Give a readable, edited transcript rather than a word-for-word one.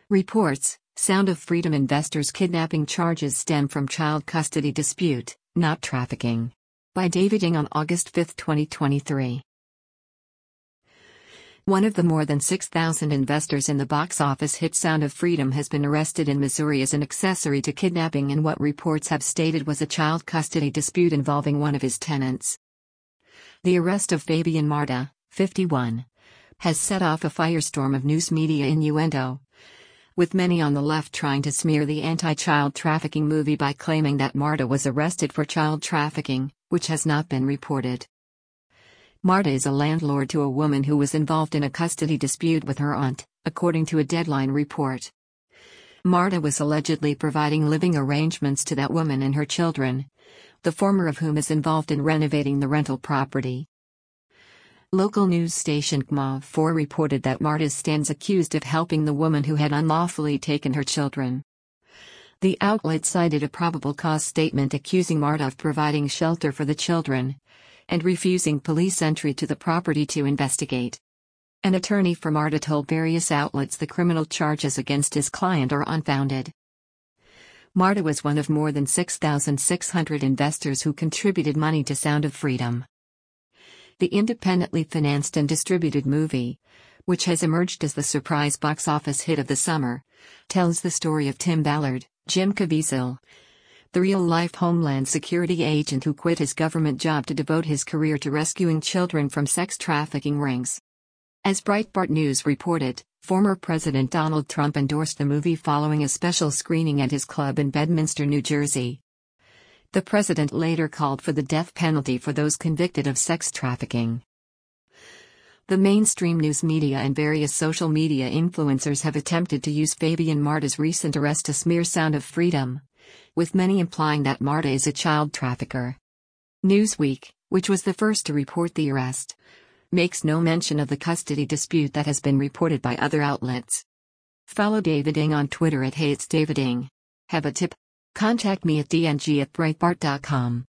Reports: Sound of Freedom investors' kidnapping charges stem from child custody dispute, not trafficking. By David Ng on August 5, 2023. One of the more than 6,000 investors in the box office hit Sound of Freedom has been arrested in Missouri as an accessory to kidnapping in what reports have stated was a child custody dispute involving one of his tenants. The arrest of Fabian Marta, 51, has set off a firestorm of news media innuendo, with many on the left trying to smear the anti-child trafficking movie by claiming that Marta was arrested for child trafficking, which has not been reported. Marta is a landlord to a woman who was involved in a custody dispute with her aunt, according to a Deadline report. Marta was allegedly providing living arrangements to that woman and her children, the former of whom is involved in renovating the rental property. Local news station KMOV4 reported that Marta stands accused of helping the woman who had unlawfully taken her children. The outlet cited a probable cause statement accusing Marta of providing shelter for the children and refusing police entry to the property to investigate. An attorney for Marta told various outlets the criminal charges against his client are unfounded. Marta was one of more than 6,600 investors who contributed money to Sound of Freedom. The independently financed and distributed movie, which has emerged as the surprise box office hit of the summer, tells the story of Tim Ballard, Jim Caviezel, the real-life Homeland Security agent who quit his government job to devote his career to rescuing children from sex trafficking rings. As Breitbart News reported, former President Donald Trump endorsed the movie following a special screening at his club in Bedminster, New Jersey. The president later called for the death penalty for those convicted of sex trafficking. The mainstream news media and various social media influencers have attempted to use Fabian Marta's recent arrest to smear Sound of Freedom, with many implying that Marta is a child trafficker. Newsweek, which was the first to report the arrest, makes no mention of the custody dispute that has been reported by other outlets. Follow David Ng on Twitter @HeyIt'sDavidNg. Have a tip? Contact me at dng@breitbart.com.